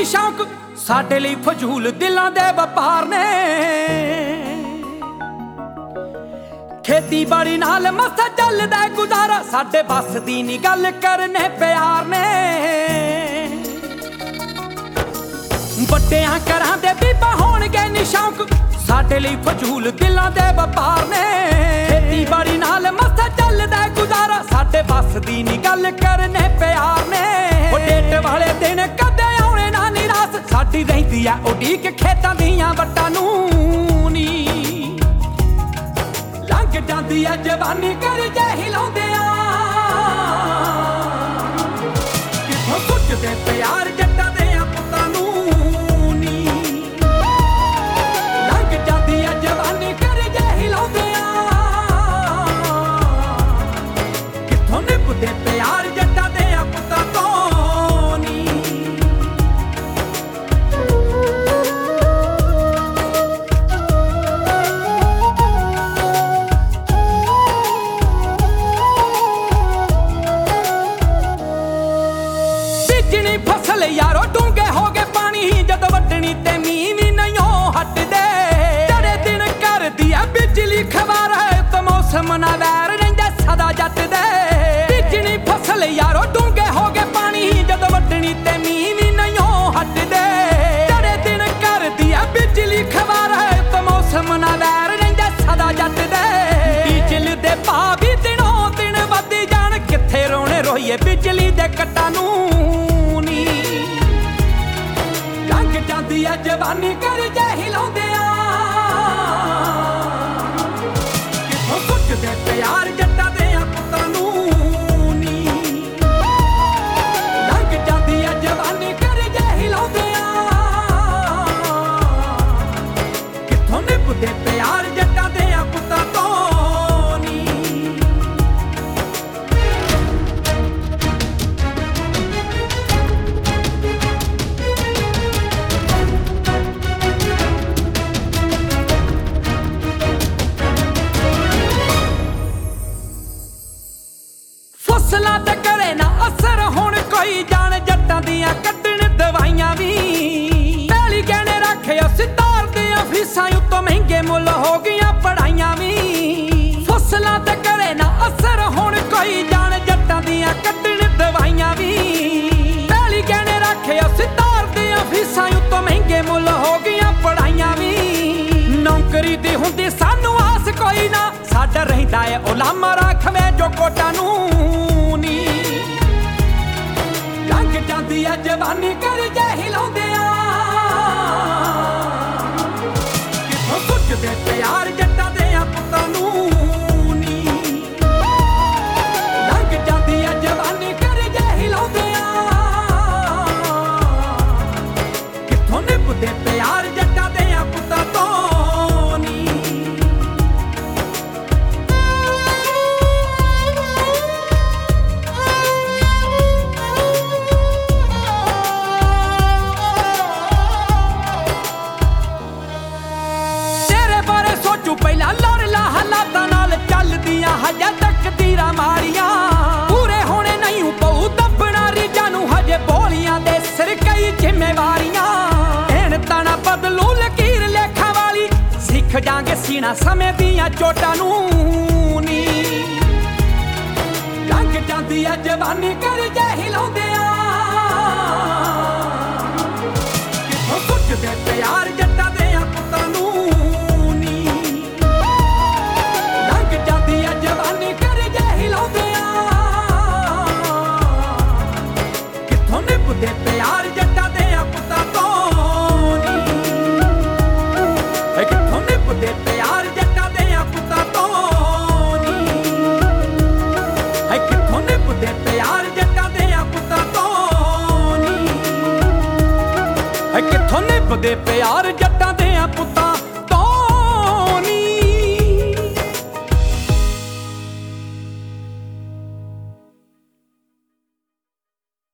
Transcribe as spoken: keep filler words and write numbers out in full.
ਨਹੀਂ ਸ਼ੌਕ ਸਾਡੇ ਲਈ ਫਜ਼ੂਲ ਦਿਲਾਂ ਦੇ ਵਪਾਰ ਨੇ। ਖੇਤੀਬਾੜੀ ਨਾਲ ਮਸਾ ਚੱਲਦਾ ਗੁਜ਼ਾਰਾ ਸਾਡੇ ਬਸ ਦੀ ਨੀ ਗੱਲ ਕਰਨੇ ਪਿਆਰ ਨੇ। ਵੱਡਿਆਂ ਘਰਾਂ ਦੇ ਬੀਬਾ ਹੋਣਗੇ ਨੀ ਸ਼ੌਕ ਸਾਡੇ ਲਈ ਫਜ਼ੂਲ ਦਿਲਾਂ ਦੇ ਵਪਾਰ ਨੇ। ਖੇਤੀਬਾੜੀ ਨਾਲ ਮਸਾ ਚੱਲਦਾ ਗੁਜ਼ਾਰਾ ਸਾਡੇ ਬਸ ਦੀ ਨੀ ਗੱਲ ਕਰਨੇ ਪਿਆਰ ਨੇ। ਉਹ ਡੇਟ ਵਾਲੇ ਦਿਨ ਕਦੇ ਆਉਣੇ ਨਾ ਨਿਰਾਸ ਸਾਡੀ ਰਹਿੰਦੀ ਆ ਉਡੀਕ ਖੇਤਾਂ ਦੀਆਂ ਵੱਟਾਂ ਨੂੰ ਨੀ। ਲੰਘ ਜਾਂਦੀ ਆ ਜਵਾਨੀ ਕਰਜ਼ੇ ਹਿਲਾਉਂਦਿਆਂ ਕਿੱਥੋਂ ਸੁੱਚਦੇ ਪਿਆਰ ਜੱਟਾਂ ਦੇ ਆ ਪੁੱਤਾਂ ਨੂੰ ਨੀ। ਲੰਘ ਜਾਂਦੀ ਆ ਜਵਾਨੀ ਕਰਜ਼ੇ ਹਿਲਾਉਂਦਿਆਂ ਕਿੱਥੋਂ ਨਿਭਦੇ ਪਿਆਰ ਜੱਟਾਂ ਦੇ ਆ ਪੁੱਤਾਂ ਤੋਂ ਨੀ। ਬੀਜਣੀ ਫਸਲ ਯਾਰੋ ਡੂੰਘੇ ਹੋ ਗਏ ਪਾਣੀ ਜਦੋਂ ਵੱਢਣੀ ਤੇ ਮੀਂਹ ਵੀ ਨਹੀਂ ਹਟਦੇ। ਜਿਹੜੇ ਦਿਨ ਕਰਦੀ ਆ ਬਿਜਲੀ ਖਬਰ ਤੇ ਮੌਸਮ ਨਾ ਵੈਰ ਰਹਿੰਦਾ ਸਦਾ ਜੱਟ ਦੇ। ਬੀਜਣੀ ਫਸਲ ਯਾਰੋ ਡੂੰਘੇ ਹੋ ਗਏ ਪਾਣੀ ਜਦੋਂ ਵੱਢਣੀ ਤੇ ਮੀਂਹ ਵੀ ਨਹੀਂ ਹਟਦੇ। ਜਿਹੜੇ ਦਿਨ ਕਰਦੀ ਆ ਬਿਜਲੀ ਖਬਰ ਤੇ ਮੌਸਮ ਨਾ ਵੈਰ ਰਹਿੰਦਾ ਸਦਾ ਜੱਟ ਦੇ। ਡੀਜ਼ਲ ਦੇ ਭਾਅ ਵੀ ਦਿਨੋਂ ਦਿਨ ਵੱਧੀ ਜਾਣ ਕਿੱਥੇ ਰੋਣੇ ਰੋਈਏ ਬਿਜਲੀ ਦੇ ਕੱਟਾਂ ਨੂੰ ਨੀ। ਲੰਘ ਜਾਂਦੀ ਆ ਜਵਾਨੀ ਕਰਜ਼ੇ ਹਿਲਾਉਂਦਿਆਂ ਕਿੱਥੋਂ ਸੁੱਚਦੇ ਪਿਆਰ ਜੱਟਾਂ ਦੇ ਆ ਪੁੱਤਾਂ ਨੂੰ ਨੀ। ਲੰਘ ਜਾਂਦੀ ਆ ਜਵਾਨੀ ਕਰਜ਼ੇ ਹਿਲਾਉਂਦਿਆਂ ਕਿੱਥੋਂ ਨਿਭਦੇ ਪਿਆਰ ਜੱਟਾਂ ਦੇ ਆ ਪੁੱਤਾਂ ਤੋਂ ਨੀ। ਫਸਲਾਂ ਤੇ ਕਰੇ ਨਾ ਅਸਰ ਹੁਣ ਕੋਈ ਜਾਣ ਜੱਟਾਂ ਦੀਆਂ ਕੱਢਣ ਦਵਾਈਆਂ ਵੀ। ਪਹਿਲੀ ਗਹਿਣੇ ਰੱਖਿਆ ਸਿਤਾਰ ਦੀਆਂ ਫੀਸਾਂ ਉੱਤੋਂ ਮਹਿੰਗੇ ਮੁੱਲ ਹੋ ਗਈਆਂ ਪੜਾਈਆਂ ਵੀ। ਫਸਲਾਂ ਤੇ ਕਰੇ ਨਾ ਅਸਰ ਹੁਣ ਕੋਈ ਜਾਣ ਜੱਟਾਂ ਦੀਆਂ ਕੱਢਣ ਦਵਾਈਆਂ ਵੀ। ਪਹਿਲੀ ਗਹਿਣੇ ਰੱਖਿਆ ਸਿਤਾਰ ਦੀਆਂ ਫੀਸਾਂ ਉੱਤੋਂ ਮਹਿੰਗੇ ਮੁੱਲ ਹੋ ਗਈਆਂ ਪੜਾਈਆਂ ਵੀ। ਨੌਕਰੀ ਦੀ ਹੁੰਦੀ ਸਾਨੂੰ ਆਸ ਕੋਈ ਨਾ ਸਾਡਾ ਰਹਿੰਦਾ ਏ ਉਲਾਮਾ ਰੱਖਵੇਂ ਜੋ ਕੋਟਾਂ ਨੂੰ ਨੀ। ਲੰਘ ਜਾਂਦੀ ਆ ਜਵਾਨੀ ਕਰਜ਼ੇ ਹਿਲਾਉਂਦਿਆਂ ਕਿੱਥੋਂ ਸੁੱਚਦੇ ਪਿਆਰ ਜੱਟਾਂ ਦੇ ਆ ਪੁੱਤਾਂ ਨੂੰ ਨੀ। ਲੰਘ ਜਾਂਦੀ ਆ ਜਵਾਨੀ ਕਰਜ਼ੇ ਹਿਲਾਉਂਦਿਆਂ ਕਿੱਥੋਂ ਨਿਭਦੇ ਪਿਆਰ ਜੱਟਾਂ ਦੇ ਆ ਪੁੱਤਾਂ ਤੋਂ ਨੀ। ਪਹਿਲਾਂ ਲੜ ਲਾ ਹਾਲਾਤਾਂ ਨਾਲ ਚੱਲਦੀਆਂ ਹਜੇ ਤਕਦੀਰਾਂ ਮਾਰੀਆਂ। ਪੂਰੇ ਹੋਣੇ ਨਹੀਂ ਪਊ ਦੱਬਣਾ ਰੀਝਾਂ ਨੂੰ ਹਜੇ ਬੋਲੀਆਂ ਦੇ ਸਿਰ ਕਈ ਜ਼ਿੰਮੇਵਾਰੀਆਂ। ਐਨ ਤਾਣਾ ਬਦਲੂ ਲਕੀਰ ਲੇਖਾਂ ਵਾਲੀ ਸਿੱਖ ਜਾਂਗੇ ਸੀਨਾ ਸਮੇਂ ਦੀਆਂ ਚੋਟਾਂ ਨੂੰ ਨੀ। ਲੰਘ ਜਾਂਦੀ ਆ ਜਵਾਨੀ ਕਰਜ਼ੇ ਹਿਲਾਉਂਦਿਆਂ ਕਿੱਥੋਂ ਸੁੱਚਦੇ ਪਿਆਰ ਜੱਟਾਂ ਦੇ ਆ ਪੁੱਤਾਂ ਨੂੰ ਨੀ। ਜਵਾਨੀ ਕਰਜ਼ੇ ਹਿਲਾਉਂਦਿਆਂ ਕਿੱਥੋਂ ਨਿਭਦੇ ਪਿਆਰ ਜੱਟਾਂ ਦੇ ਆ ਪੁੱਤਾਂ ਤੋਂ ਨੀ। ਕਿੱਥੋਂ ਨਿਭਦੇ ਪਿਆਰ ਜੱਟਾਂ ਦੇ ਆ ਪੁੱਤਾਂ ਤੋਂ ਨੀ। ਕਿੱਥੋਂ ਨਿਭਦੇ ਪਿਆਰ ਜੱਟਾਂ ਦੇ ਆ ਪੁੱਤਾਂ ਤੋਂ ਨੀ। ਕਿੱਥੋਂ ਨਿਭਦੇ ਪਿਆਰ ਜੱਟਾਂ ਦੇ